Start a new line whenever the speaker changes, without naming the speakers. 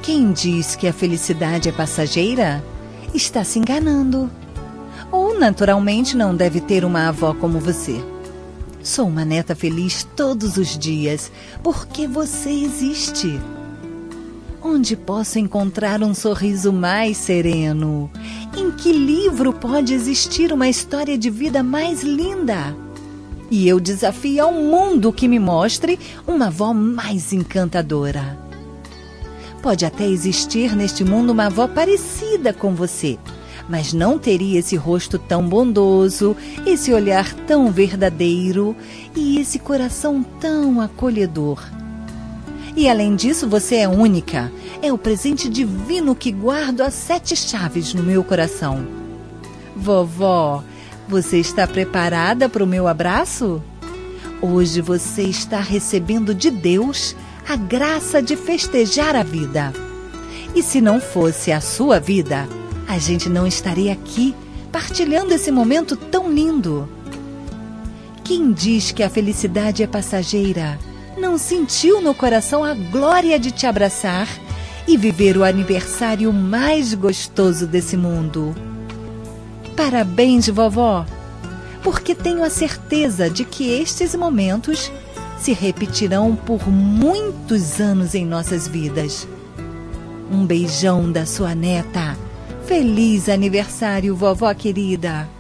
Quem diz que a felicidade é passageira está se enganando. Ou, naturalmente, não deve ter uma avó como você. Sou uma neta feliz todos os dias, porque você existe. Onde posso encontrar um sorriso mais sereno? Em que livro pode existir uma história de vida mais linda? E eu desafio ao mundo que me mostre uma avó mais encantadora. Pode até existir neste mundo uma avó parecida com você, mas não teria esse rosto tão bondoso, esse olhar tão verdadeiro e esse coração tão acolhedor. E além disso, você é única. É o presente divino que guardo as 7 chaves no meu coração. Vovó, você está preparada para o meu abraço? Hoje você está recebendo de Deus a graça de festejar a vida. E se não fosse a sua vida, a gente não estaria aqui partilhando esse momento tão lindo. Quem diz que a felicidade é passageira não sentiu no coração a glória de te abraçar e viver o aniversário mais gostoso desse mundo? Parabéns, vovó, porque tenho a certeza de que estes momentos se repetirão por muitos anos em nossas vidas. Um beijão da sua neta. Feliz aniversário, vovó querida!